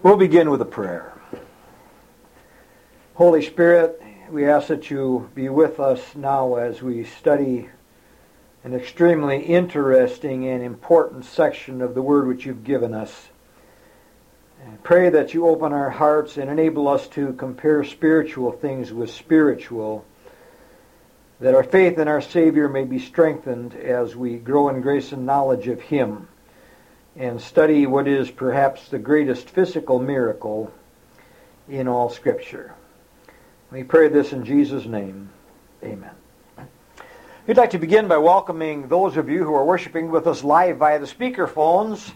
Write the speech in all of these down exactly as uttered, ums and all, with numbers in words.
We'll begin with a prayer. Holy Spirit, we ask that you be with us now as we study an extremely interesting and important section of the Word which you've given us. I pray that you open our hearts and enable us to compare spiritual things with spiritual, that our faith in our Savior may be strengthened as we grow in grace and knowledge of Him, and study what is perhaps the greatest physical miracle in all Scripture. We pray this in Jesus' name. Amen. We'd like to begin by welcoming those of you who are worshiping with us live via the speakerphones,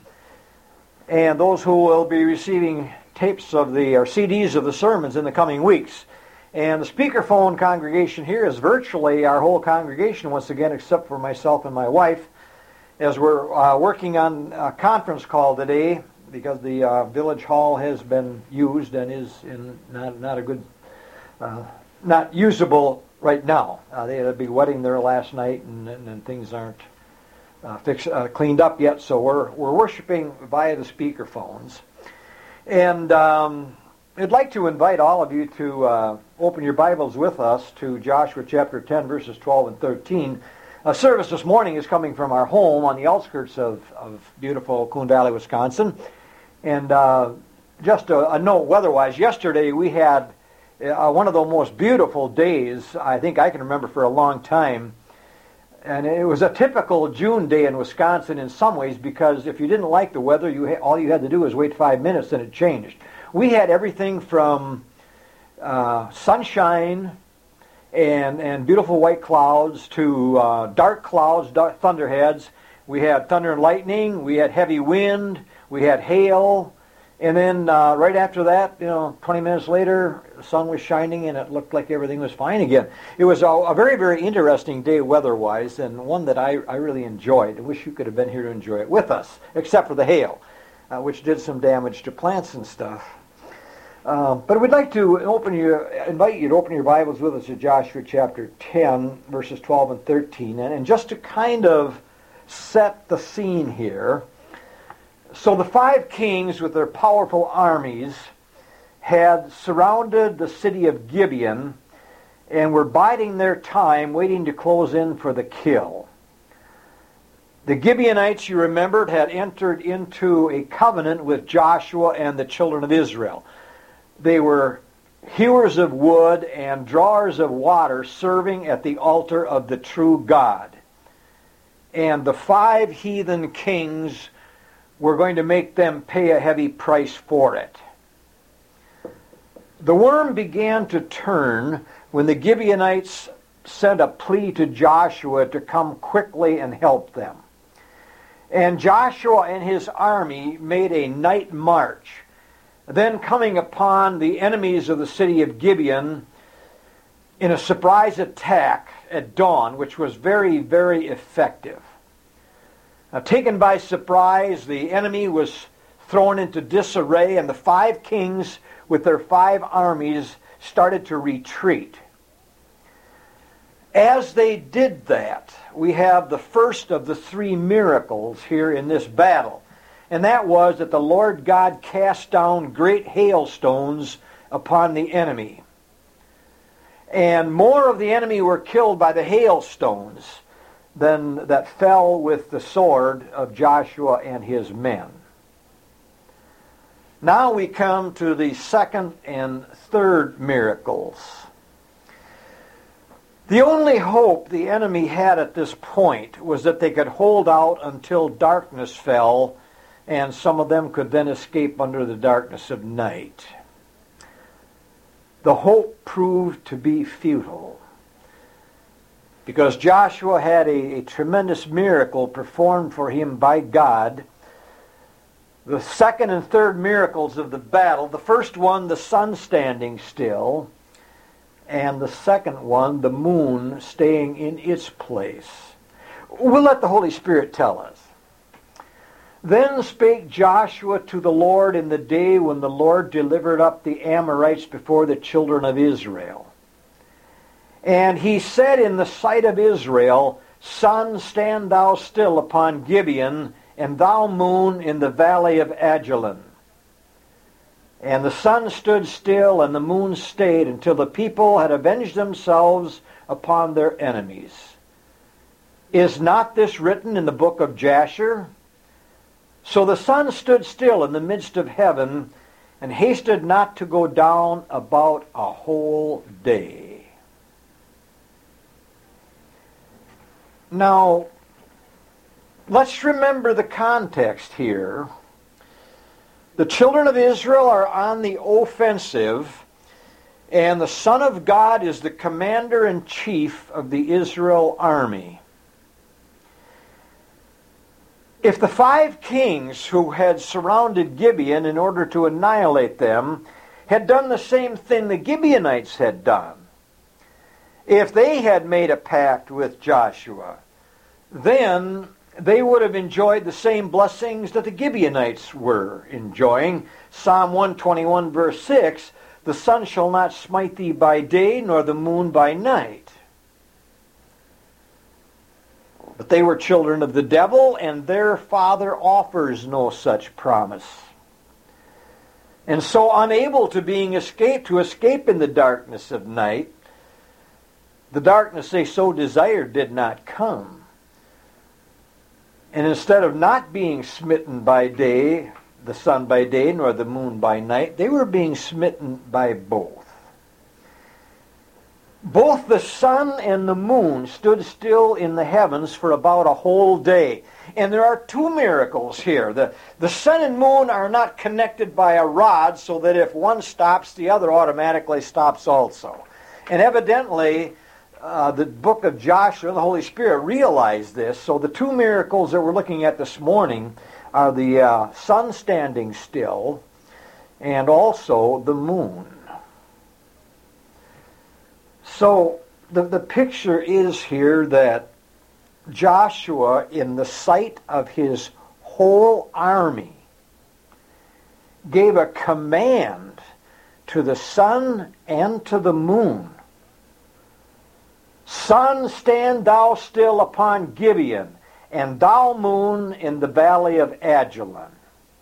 and those who will be receiving tapes of the or C Ds of the sermons in the coming weeks. And the speakerphone congregation here is virtually our whole congregation once again, except for myself and my wife, as we're uh, working on a conference call today, because the uh, village hall has been used and is in not not a good, uh, not usable right now. Uh, they had a big wedding there last night, and, and, and things aren't uh, fixed, uh, cleaned up yet. So we're we're worshiping via the speakerphones, and um, I'd like to invite all of you to uh, open your Bibles with us to Joshua chapter ten, verses twelve and thirteen. A service this morning is coming from our home on the outskirts of, of beautiful Coon Valley, Wisconsin. And uh, just a, a note weather-wise, yesterday we had uh, one of the most beautiful days I think I can remember for a long time. And it was a typical June day in Wisconsin in some ways, because if you didn't like the weather, you ha- all you had to do was wait five minutes and it changed. We had everything from uh, sunshine and and beautiful white clouds to uh, dark clouds, dark thunderheads. We had thunder and lightning. We had heavy wind. We had hail. And then uh, right after that, you know, twenty minutes later, the sun was shining and it looked like everything was fine again. It was a, a very, very interesting day weather-wise, and one that I, I really enjoyed. I wish you could have been here to enjoy it with us, except for the hail, uh, which did some damage to plants and stuff. Um, but we'd like to open you, invite you to open your Bibles with us to Joshua chapter ten, verses twelve and thirteen. And, and just to kind of set the scene here, so the five kings with their powerful armies had surrounded the city of Gibeon and were biding their time, waiting to close in for the kill. The Gibeonites, you remembered, had entered into a covenant with Joshua and the children of Israel. They were hewers of wood and drawers of water, serving at the altar of the true God. And the five heathen kings were going to make them pay a heavy price for it. The worm began to turn when the Gibeonites sent a plea to Joshua to come quickly and help them. And Joshua and his army made a night march, then coming upon the enemies of the city of Gibeon in a surprise attack at dawn, which was very, very effective. Now, taken by surprise, the enemy was thrown into disarray, and the five kings with their five armies started to retreat. As they did that, we have the first of the three miracles here in this battle. And that was that the Lord God cast down great hailstones upon the enemy. And more of the enemy were killed by the hailstones than that fell with the sword of Joshua and his men. Now we come to the second and third miracles. The only hope the enemy had at this point was that they could hold out until darkness fell, and some of them could then escape under the darkness of night. The hope proved to be futile, because Joshua had a, a tremendous miracle performed for him by God. The second and third miracles of the battle, the first one, the sun standing still, and the second one, the moon staying in its place. We'll let the Holy Spirit tell us. Then spake Joshua to the Lord in the day when the Lord delivered up the Amorites before the children of Israel. And he said in the sight of Israel, Sun, stand thou still upon Gibeon, and thou moon in the valley of Ajalon. And the sun stood still, and the moon stayed, until the people had avenged themselves upon their enemies. Is not this written in the book of Jasher? So the sun stood still in the midst of heaven, and hasted not to go down about a whole day. Now, let's remember the context here. The children of Israel are on the offensive, and the Son of God is the commander-in-chief of the Israel army. If the five kings who had surrounded Gibeon in order to annihilate them had done the same thing the Gibeonites had done, if they had made a pact with Joshua, then they would have enjoyed the same blessings that the Gibeonites were enjoying. Psalm one twenty-one, verse six, the sun shall not smite thee by day, nor the moon by night. But they were children of the devil, and their father offers no such promise. And so, unable to being escaped, to escape in the darkness of night, the darkness they so desired did not come. And instead of not being smitten by day, the sun by day, nor the moon by night, they were being smitten by both. Both the sun and the moon stood still in the heavens for about a whole day. And there are two miracles here. The, the sun and moon are not connected by a rod, so that if one stops, the other automatically stops also. And evidently, Uh, the book of Joshua, the Holy Spirit realized this. So the two miracles that we're looking at this morning are the uh, sun standing still and also the moon. So the, the picture is here that Joshua, in the sight of his whole army, gave a command to the sun and to the moon. Sun, stand thou still upon Gibeon, and thou moon in the valley of Ajalon.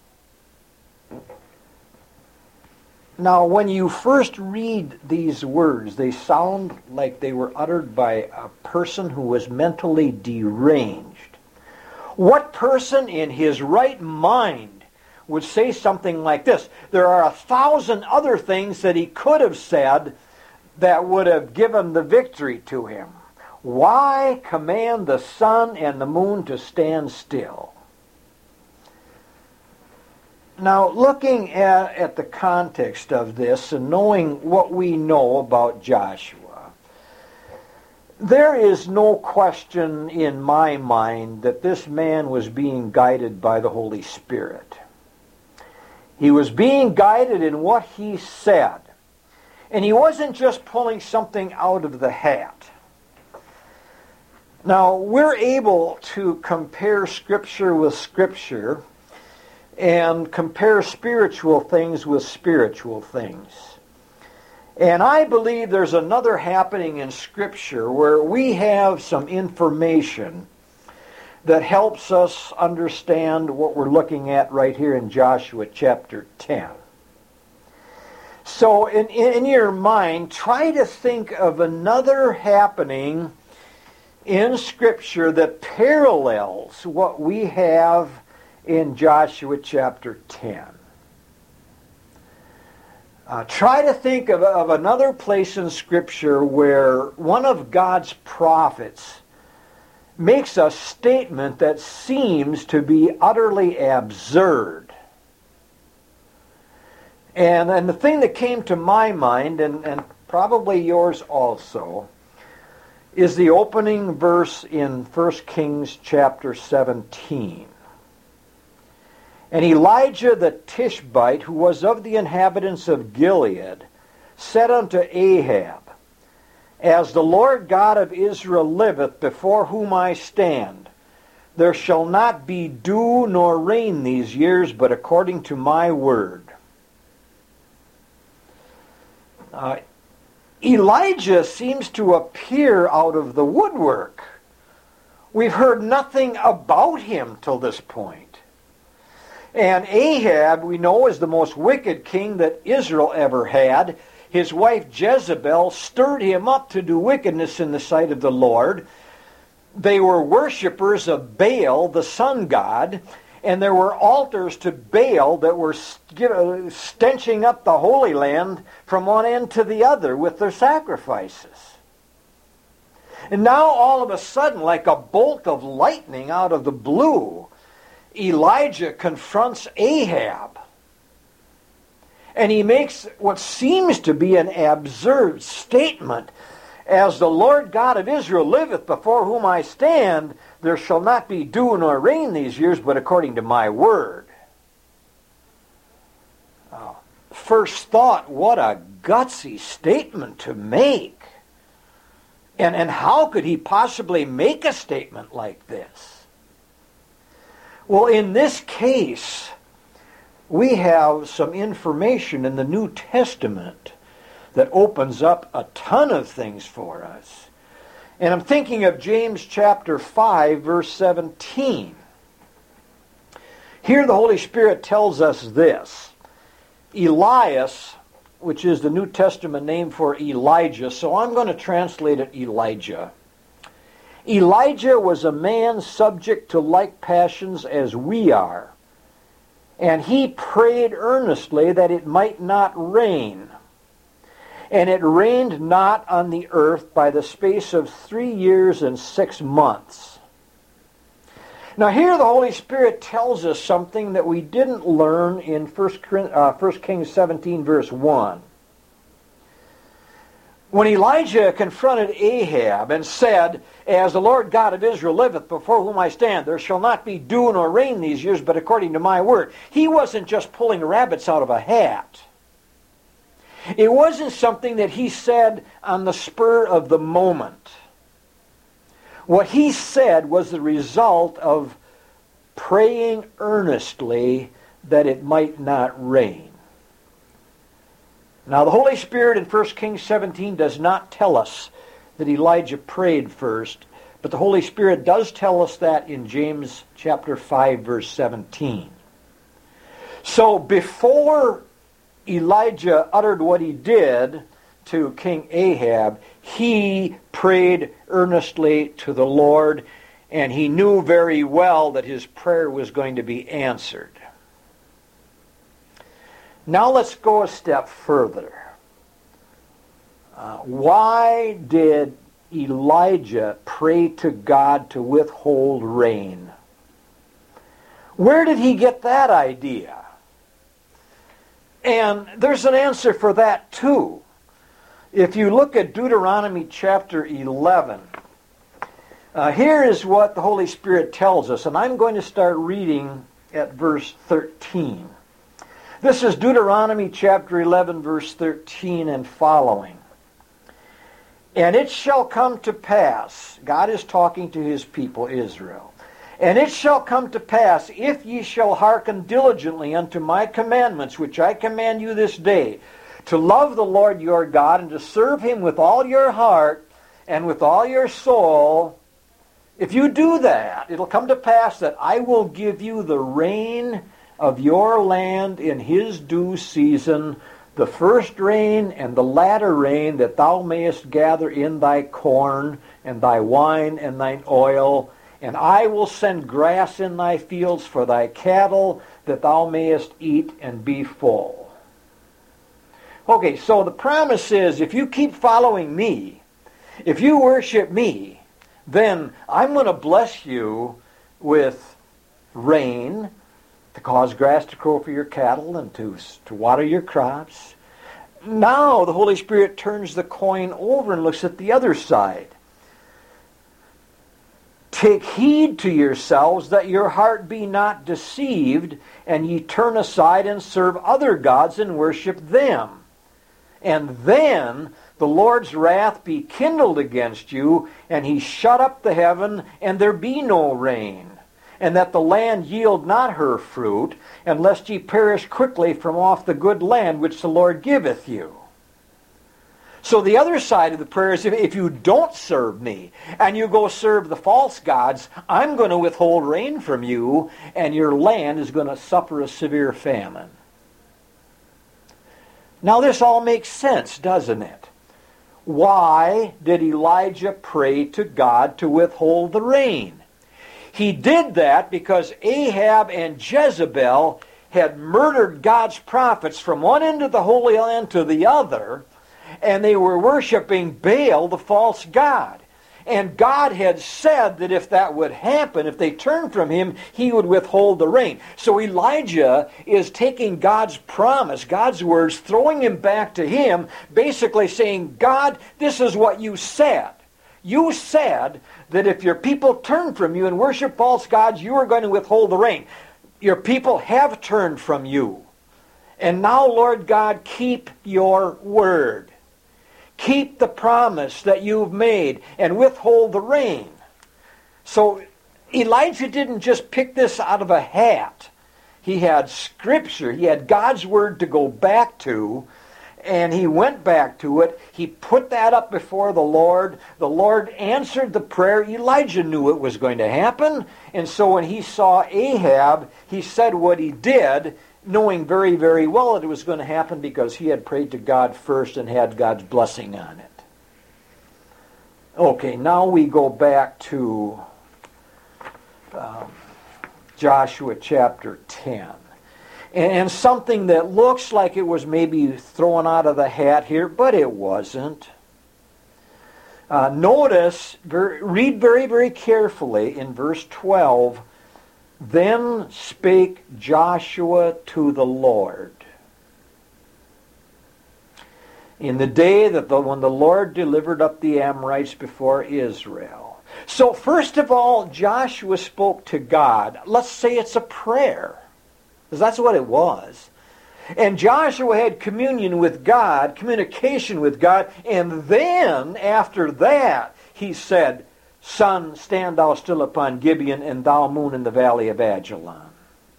Now, when you first read these words, they sound like they were uttered by a person who was mentally deranged. What person in his right mind would say something like this? There are a thousand other things that he could have said that would have given the victory to him. Why command the sun and the moon to stand still? Now, looking at, at the context of this and knowing what we know about Joshua, there is no question in my mind that this man was being guided by the Holy Spirit. He was being guided in what he said. And he wasn't just pulling something out of the hat. Now, we're able to compare Scripture with Scripture and compare spiritual things with spiritual things. And I believe there's another happening in Scripture where we have some information that helps us understand what we're looking at right here in Joshua chapter ten. So in, in your mind, try to think of another happening in Scripture that parallels what we have in Joshua chapter ten. Uh, try to think of, of another place in Scripture where one of God's prophets makes a statement that seems to be utterly absurd. And, and the thing that came to my mind, and, and probably yours also, is the opening verse in First Kings chapter seventeen. And Elijah the Tishbite, who was of the inhabitants of Gilead, said unto Ahab, As the Lord God of Israel liveth, before whom I stand, there shall not be dew nor rain these years, but according to my word. Uh, Elijah seems to appear out of the woodwork. We've heard nothing about him till this point. And Ahab, we know, is the most wicked king that Israel ever had. His wife Jezebel stirred him up to do wickedness in the sight of the Lord. They were worshipers of Baal, the sun god, and there were altars to Baal that were stenching up the Holy Land from one end to the other with their sacrifices. And now all of a sudden, like a bolt of lightning out of the blue, Elijah confronts Ahab. And he makes what seems to be an absurd statement. As the Lord God of Israel liveth, before whom I stand, there shall not be dew nor rain these years, but according to my word. Oh, first thought, what a gutsy statement to make. And, and how could he possibly make a statement like this? Well, in this case, we have some information in the New Testament that opens up a ton of things for us. And I'm thinking of James chapter five, verse seventeen. Here the Holy Spirit tells us this. Elias, which is the New Testament name for Elijah, so I'm going to translate it Elijah. Elijah was a man subject to like passions as we are, and he prayed earnestly that it might not rain. And it rained not on the earth by the space of three years and six months. Now here the Holy Spirit tells us something that we didn't learn in First Kings seventeen, verse one. When Elijah confronted Ahab and said, as the Lord God of Israel liveth, before whom I stand, there shall not be dew nor rain these years, but according to my word. He wasn't just pulling rabbits out of a hat. It wasn't something that he said on the spur of the moment. What he said was the result of praying earnestly that it might not rain. Now the Holy Spirit in First Kings seventeen does not tell us that Elijah prayed first, but the Holy Spirit does tell us that in James chapter five, verse seventeen. So before Elijah uttered what he did to King Ahab, he prayed earnestly to the Lord, and he knew very well that his prayer was going to be answered. Now let's go a step further. Uh, why did Elijah pray to God to withhold rain? Where did he get that idea? And there's an answer for that too. If you look at Deuteronomy chapter eleven, uh, here is what the Holy Spirit tells us, and I'm going to start reading at verse thirteen. This is Deuteronomy chapter eleven, verse thirteen and following. And it shall come to pass, God is talking to his people Israel, and it shall come to pass, if ye shall hearken diligently unto my commandments, which I command you this day, to love the Lord your God, and to serve him with all your heart and with all your soul, if you do that, it'll come to pass that I will give you the rain of your land in his due season, the first rain and the latter rain, that thou mayest gather in thy corn and thy wine and thine oil, and I will send grass in thy fields for thy cattle, that thou mayest eat and be full. Okay, so the promise is, if you keep following me, if you worship me, then I'm going to bless you with rain to cause grass to grow for your cattle and to, to water your crops. Now the Holy Spirit turns the coin over and looks at the other side. Take heed to yourselves that your heart be not deceived, and ye turn aside and serve other gods and worship them. And then the Lord's wrath be kindled against you, and he shut up the heaven, and there be no rain, and that the land yield not her fruit, and lest ye perish quickly from off the good land which the Lord giveth you. So the other side of the prayer is if, if you don't serve me and you go serve the false gods, I'm going to withhold rain from you and your land is going to suffer a severe famine. Now this all makes sense, doesn't it? Why did Elijah pray to God to withhold the rain? He did that because Ahab and Jezebel had murdered God's prophets from one end of the Holy Land to the other, and they were worshiping Baal, the false god. And God had said that if that would happen, if they turned from him, he would withhold the rain. So Elijah is taking God's promise, God's words, throwing him back to him, basically saying, God, this is what you said. You said that if your people turn from you and worship false gods, you are going to withhold the rain. Your people have turned from you. And now, Lord God, keep your word. Keep the promise that you've made and withhold the rain. So Elijah didn't just pick this out of a hat. He had Scripture. He had God's word to go back to. And he went back to it. He put that up before the Lord. The Lord answered the prayer. Elijah knew it was going to happen. And so when he saw Ahab, he said what he did, knowing very, very well that it was going to happen because he had prayed to God first and had God's blessing on it. Okay, now we go back to um, Joshua chapter ten. And something that looks like it was maybe thrown out of the hat here, but it wasn't. Uh, notice, ver- read very, very carefully in verse twelve, then spake Joshua to the Lord. In the day that the, when the Lord delivered up the Amorites before Israel. So first of all, Joshua spoke to God. Let's say it's a prayer, because that's what it was. And Joshua had communion with God, communication with God, and then after that he said, Sun, stand thou still upon Gibeon, and thou moon in the valley of Ajalon.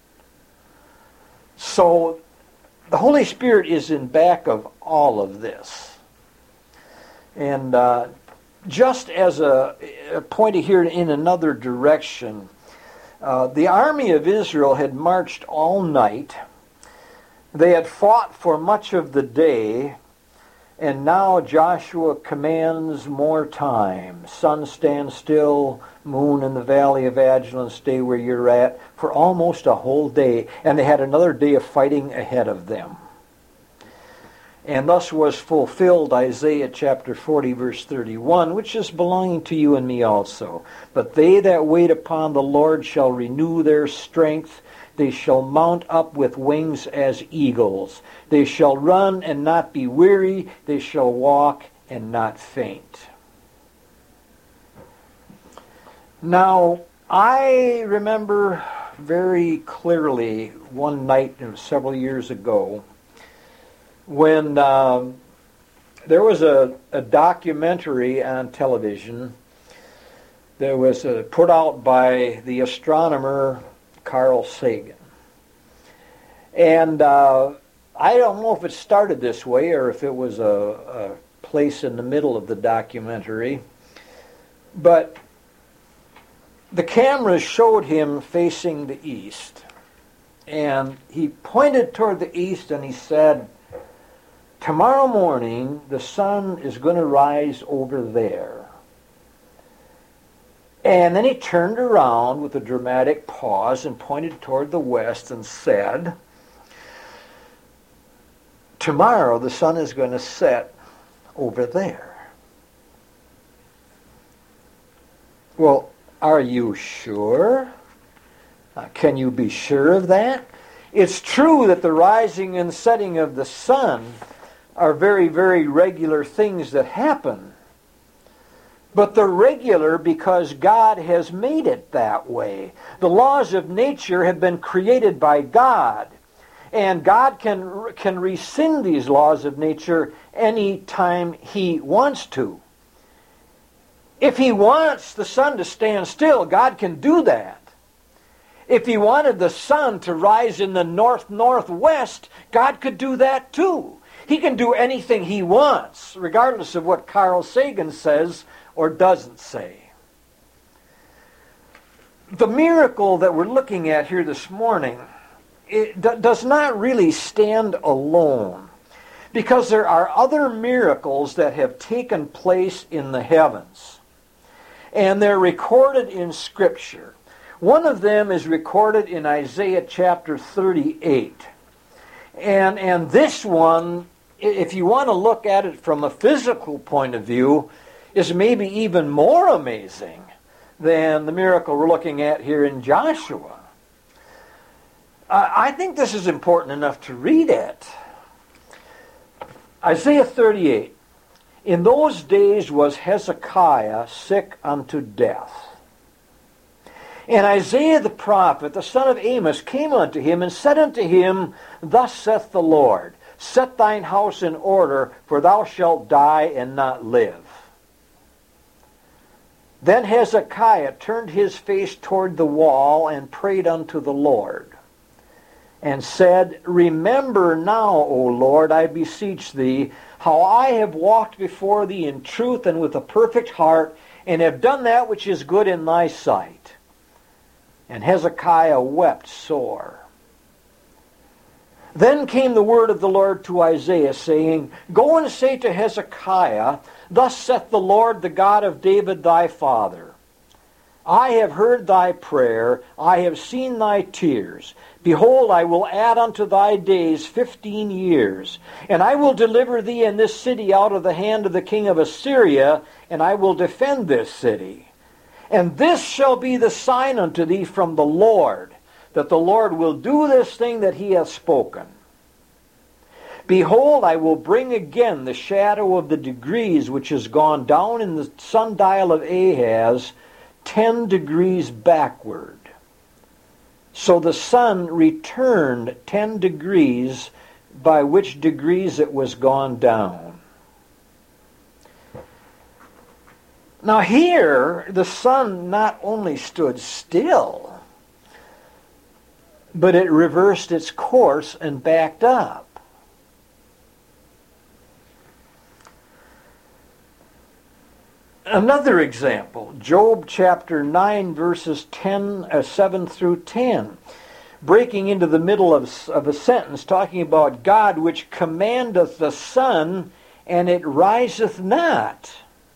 So the Holy Spirit is in back of all of this. And uh, just as a, a point here in another direction, uh, the army of Israel had marched all night. They had fought for much of the day. And now Joshua commands more time. Sun, stand still. Moon in the valley of Ajalon, stay where you're at, for almost a whole day. And they had another day of fighting ahead of them. And thus was fulfilled Isaiah chapter forty, verse thirty-one, which is belonging to you and me also. But they that wait upon the Lord shall renew their strength. They shall mount up with wings as eagles. They shall run and not be weary. They shall walk and not faint. Now, I remember very clearly one night several years ago when um, there was a, a documentary on television that was uh, put out by the astronomer Carl Sagan. And uh, I don't know if it started this way or if it was a, a place in the middle of the documentary, but the cameras showed him facing the east. And he pointed toward the east and he said, tomorrow morning the sun is going to rise over there. And then he turned around with a dramatic pause and pointed toward the west and said, tomorrow the sun is going to set over there. Well, are you sure? Uh, can you be sure of that? It's true that the rising and setting of the sun are very, very regular things that happen. But they're regular because God has made it that way. The laws of nature have been created by God. And God can, can rescind these laws of nature any time He wants to. If He wants the sun to stand still, God can do that. If He wanted the sun to rise in the north-northwest, God could do that too. He can do anything he wants, regardless of what Carl Sagan says or doesn't say. The miracle that we're looking at here this morning, it d- does not really stand alone, because there are other miracles that have taken place in the heavens, and they're recorded in Scripture. One of them is recorded in Isaiah chapter thirty-eight. And, and this one, if you want to look at it from a physical point of view, is maybe even more amazing than the miracle we're looking at here in Joshua. Uh, I think this is important enough to read it. Isaiah thirty-eight. In those days was Hezekiah sick unto death. And Isaiah the prophet, the son of Amos, came unto him and said unto him, Thus saith the Lord, Set thine house in order, for thou shalt die and not live. Then Hezekiah turned his face toward the wall and prayed unto the Lord, and said, Remember now, O Lord, I beseech thee, how I have walked before thee in truth and with a perfect heart, and have done that which is good in thy sight. And Hezekiah wept sore. Then came the word of the Lord to Isaiah, saying, Go and say to Hezekiah, Thus saith the Lord, the God of David thy father, I have heard thy prayer, I have seen thy tears. Behold, I will add unto thy days fifteen years, and I will deliver thee and this city out of the hand of the king of Assyria, and I will defend this city. And this shall be the sign unto thee from the Lord, that the Lord will do this thing that he hath spoken. Behold, I will bring again the shadow of the degrees which is gone down in the sundial of Ahaz, ten degrees backward. So the sun returned ten degrees, by which degrees it was gone down. Now here, the sun not only stood still, but it reversed its course and backed up. Another example, Job chapter nine, verses ten, uh, seven through ten. Breaking into the middle of, of a sentence, talking about God which commandeth the sun, and it riseth not.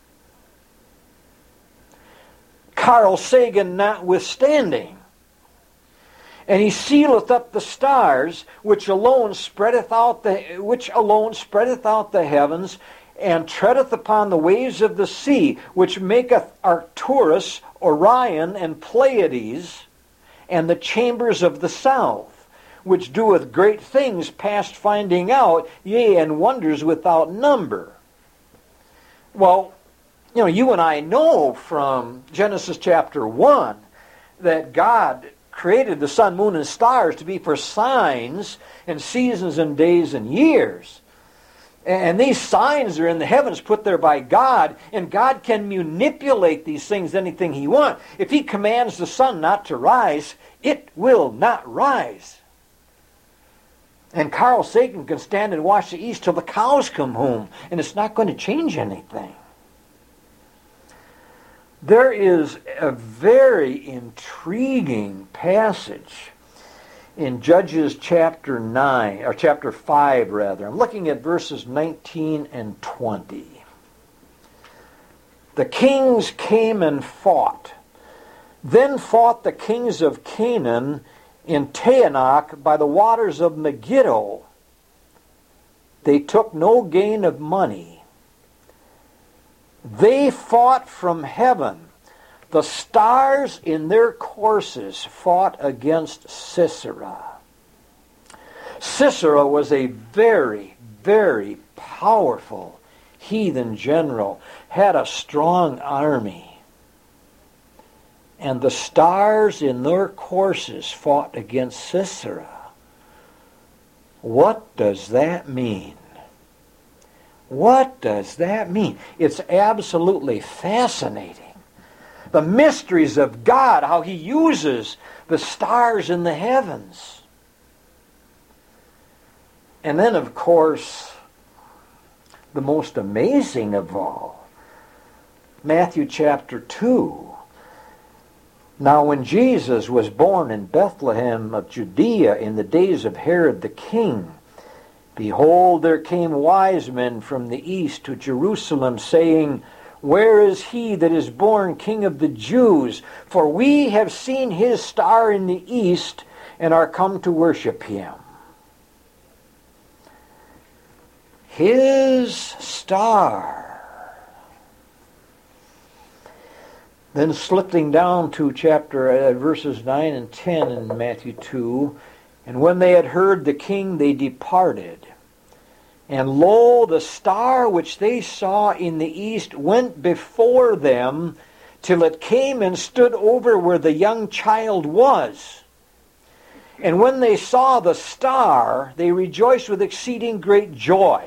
Carl Sagan notwithstanding. And he sealeth up the stars, which alone spreadeth out the which alone spreadeth out the heavens, and treadeth upon the waves of the sea, which maketh Arcturus, Orion, and Pleiades, and the chambers of the south, which doeth great things past finding out, yea, and wonders without number. Well, you know, you and I know from Genesis chapter one that God created the sun, moon, and stars to be for signs and seasons and days and years. And these signs are in the heavens put there by God, and God can manipulate these things anything he wants. If he commands the sun not to rise, it will not rise. And Carl Sagan can stand and watch the east till the cows come home, and it's not going to change anything. There is a very intriguing passage in Judges chapter nine, or chapter five rather. I'm looking at verses nineteen and twenty. The kings came and fought. Then fought the kings of Canaan in Taanach by the waters of Megiddo. They took no gain of money. They fought from heaven. The stars in their courses fought against Sisera. Sisera was a very, very powerful heathen general, had a strong army. And the stars in their courses fought against Sisera. What does that mean? What does that mean? It's absolutely fascinating. The mysteries of God, how he uses the stars in the heavens. And then, of course, the most amazing of all. Matthew chapter two. Now when Jesus was born in Bethlehem of Judea in the days of Herod the king, behold, there came wise men from the east to Jerusalem, saying, Where is he that is born King of the Jews? For we have seen his star in the east, and are come to worship him. His star. Then slipping down to chapter uh, verses nine and ten in Matthew two, and when they had heard the king, they departed. And lo, the star which they saw in the east went before them, till it came and stood over where the young child was. And when they saw the star, they rejoiced with exceeding great joy.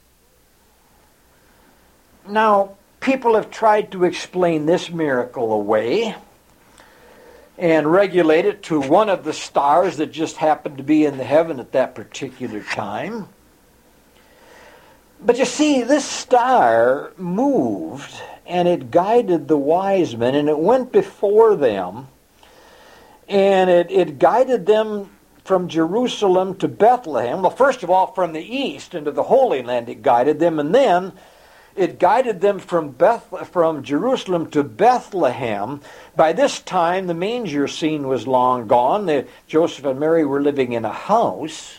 Now, people have tried to explain this miracle away and regulate it to one of the stars that just happened to be in the heaven at that particular time. But you see, this star moved, and it guided the wise men, and it went before them, and it, it guided them from Jerusalem to Bethlehem. Well, first of all, from the east into the Holy Land it guided them, and then it guided them from Beth, from Jerusalem to Bethlehem. By this time, the manger scene was long gone. The, Joseph and Mary were living in a house.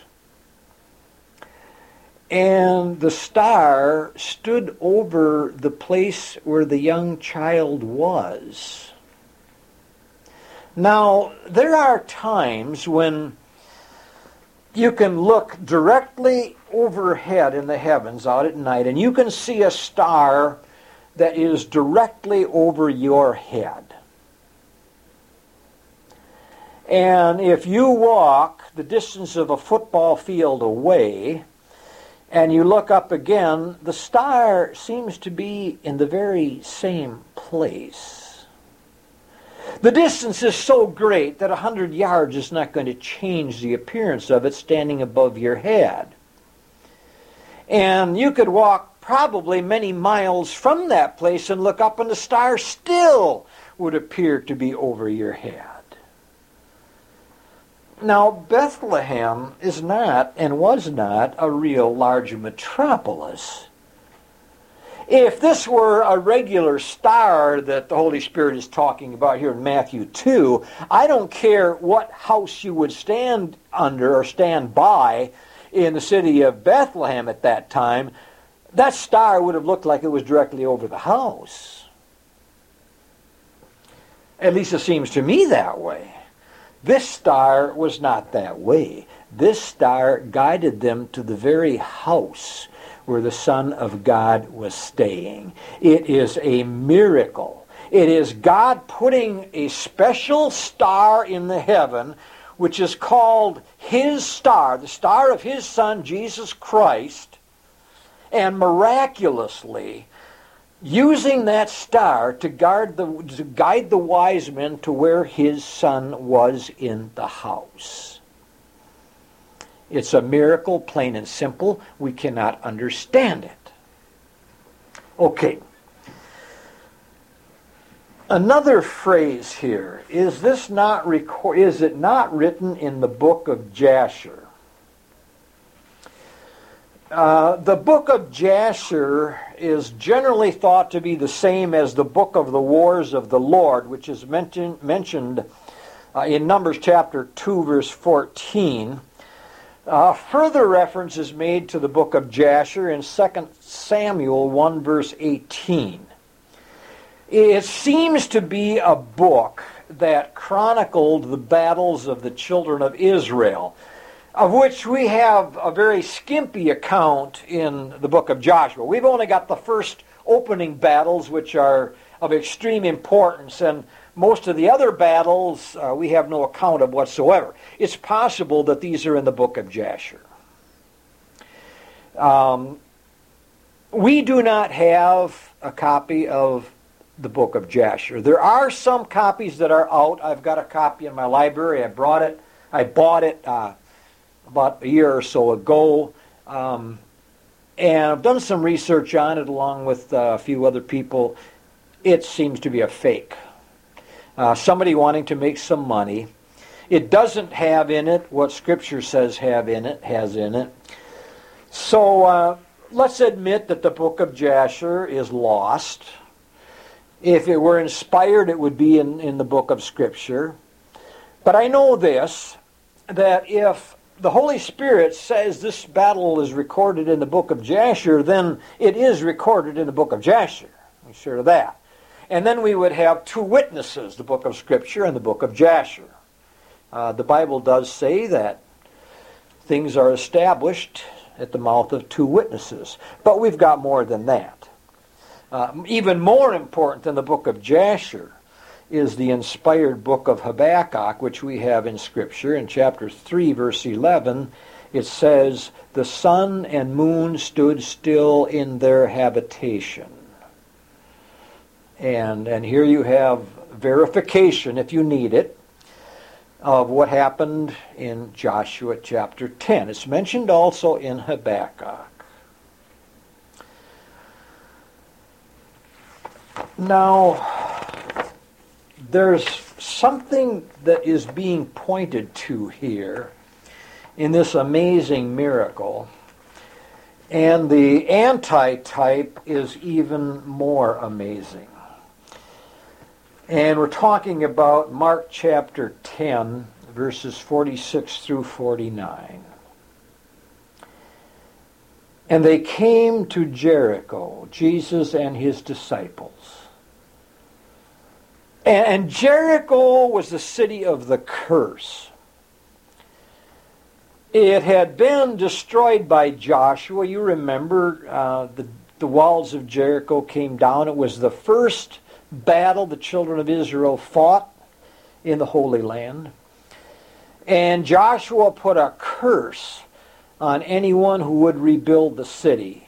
And the star stood over the place where the young child was. Now, there are times when you can look directly overhead in the heavens out at night, and you can see a star that is directly over your head. And if you walk the distance of a football field away, and you look up again, the star seems to be in the very same place. The distance is so great that a hundred yards is not going to change the appearance of it standing above your head. And you could walk probably many miles from that place and look up, and the star still would appear to be over your head. Now, Bethlehem is not and was not a real large metropolis. If this were a regular star that the Holy Spirit is talking about here in Matthew two, I don't care what house you would stand under or stand by in the city of Bethlehem at that time, that star would have looked like it was directly over the house. At least it seems to me that way. This star was not that way. This star guided them to the very house where the Son of God was staying. It is a miracle. It is God putting a special star in the heaven, which is called His star, the star of His Son, Jesus Christ, and miraculously using that star to guard the, to guide the wise men to where His Son was in the house. It's a miracle, plain and simple. We cannot understand it. Okay. Another phrase here, is this not record, is it not written in the book of Jasher? Uh, the book of Jasher is generally thought to be the same as the book of the wars of the Lord, which is mention, mentioned uh, in Numbers chapter two, verse fourteen. Uh, further reference is made to the book of Jasher in Second Samuel one, verse eighteen. It seems to be a book that chronicled the battles of the children of Israel, of which we have a very skimpy account in the book of Joshua. We've only got the first opening battles, which are of extreme importance, and most of the other battles uh, we have no account of whatsoever. It's possible that these are in the book of Jasher. Um, we do not have a copy of the book of Jasher. There are some copies that are out. I've got a copy in my library. I brought it. I bought it uh, about a year or so ago. Um, And I've done some research on it along with uh, a few other people. It seems to be a fake. Uh, somebody wanting to make some money. It doesn't have in it what Scripture says have in it, has in it. So uh, let's admit that the book of Jasher is lost. If it were inspired, it would be in, in the book of Scripture. But I know this, that if the Holy Spirit says this battle is recorded in the book of Jasher, then it is recorded in the book of Jasher. We're sure of that. And then we would have two witnesses, the book of Scripture and the book of Jasher. Uh, the Bible does say that things are established at the mouth of two witnesses. But we've got more than that. Uh, even more important than the book of Jasher is the inspired book of Habakkuk, which we have in Scripture. In chapter three, verse eleven, it says, "The sun and moon stood still in their habitation." And, and here you have verification, if you need it, of what happened in Joshua chapter ten. It's mentioned also in Habakkuk. Now, there's something that is being pointed to here in this amazing miracle, and the antitype is even more amazing. And we're talking about Mark chapter ten, verses forty-six through forty-nine. "And they came to Jericho, Jesus and his disciples. And Jericho was the city of the curse. It had been destroyed by Joshua. You remember uh, the, the walls of Jericho came down. It was the first battle the children of Israel fought in the Holy Land. And Joshua put a curse on anyone who would rebuild the city.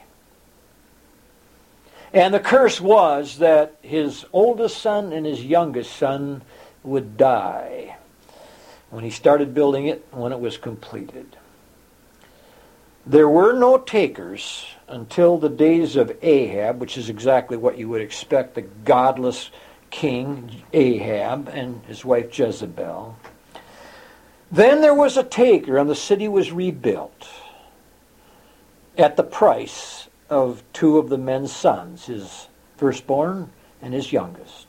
And the curse was that his oldest son and his youngest son would die when he started building it, when it was completed. There were no takers until the days of Ahab, which is exactly what you would expect, the godless king Ahab and his wife Jezebel. Then there was a taker, and the city was rebuilt at the price of two of the men's sons, his firstborn and his youngest.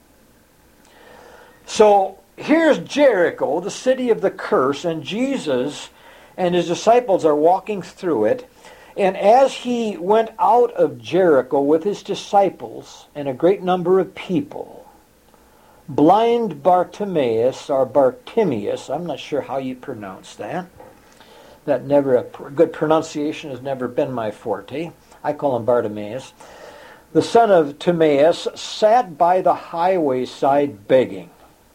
So here's Jericho, the city of the curse, and Jesus and his disciples are walking through it. And as he went out of Jericho with his disciples and a great number of people, blind Bartimaeus, or Bartimaeus, I'm not sure how you pronounce that. That never, a good pronunciation has never been my forte. I call him Bartimaeus. The son of Timaeus sat by the highway side begging.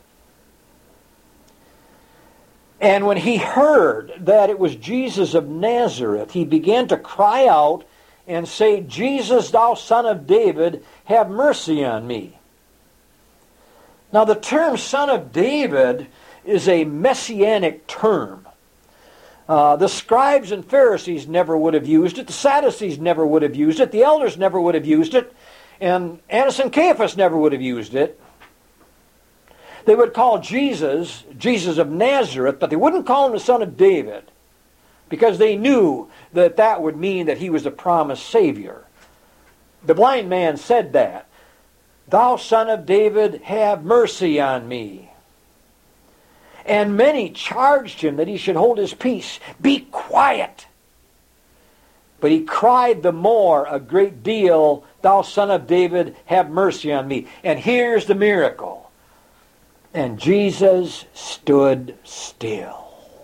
And when he heard that it was Jesus of Nazareth, he began to cry out and say, "Jesus, thou son of David, have mercy on me." Now the term son of David is a messianic term. Uh, the scribes and Pharisees never would have used it. The Sadducees never would have used it. The elders never would have used it. And Annas and Caiaphas never would have used it. They would call Jesus, Jesus of Nazareth, but they wouldn't call him the son of David, because they knew that that would mean that he was the promised Savior. The blind man said that. "Thou son of David, have mercy on me." And many charged him that he should hold his peace. "Be quiet." But he cried the more a great deal, "Thou son of David, have mercy on me." And here's the miracle. And Jesus stood still.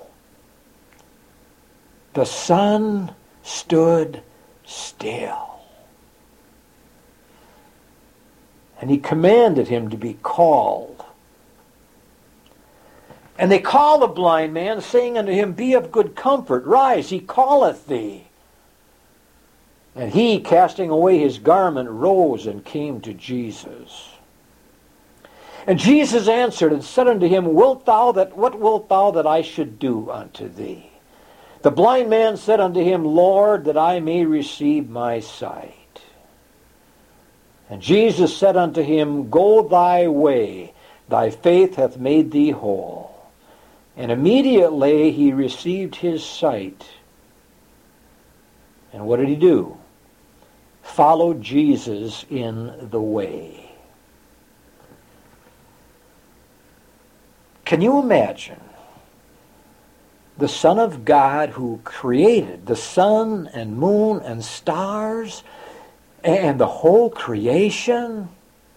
The sun stood still. And he commanded him to be called. And they called the blind man, saying unto him, "Be of good comfort, rise, he calleth thee." And he, casting away his garment, rose and came to Jesus. And Jesus answered and said unto him, Wilt thou that what wilt thou that I should do unto thee? The blind man said unto him, Lord, that I may receive my sight. And Jesus said unto him, Go thy way, thy faith hath made thee whole. And immediately he received his sight. And what did he do? Followed Jesus in the way. Can you imagine the Son of God who created the sun and moon and stars and the whole creation,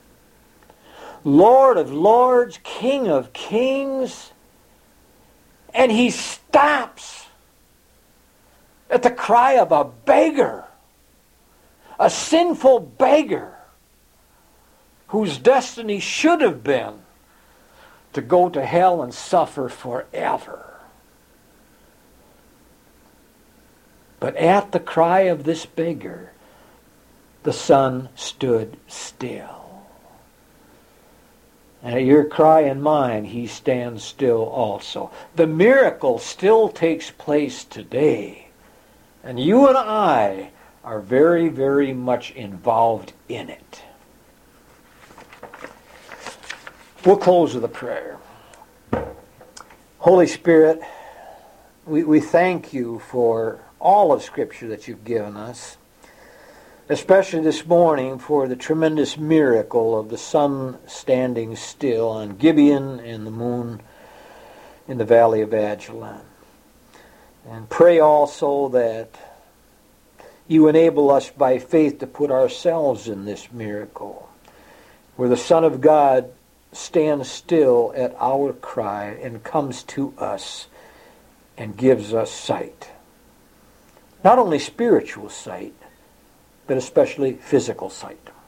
Lord of lords, King of kings, and he stops at the cry of a beggar, a sinful beggar whose destiny should have been to go to hell and suffer forever. But at the cry of this beggar, the sun stood still. And at your cry and mine, he stands still also. The miracle still takes place today. And you and I are very, very much involved in it. We'll close with a prayer. Holy Spirit, we, we thank you for all of Scripture that you've given us, especially this morning for the tremendous miracle of the sun standing still on Gibeon and the moon in the valley of Ajalon. And pray also that you enable us by faith to put ourselves in this miracle, where the Son of God stands still at our cry and comes to us and gives us sight. Not only spiritual sight, but especially physical sight.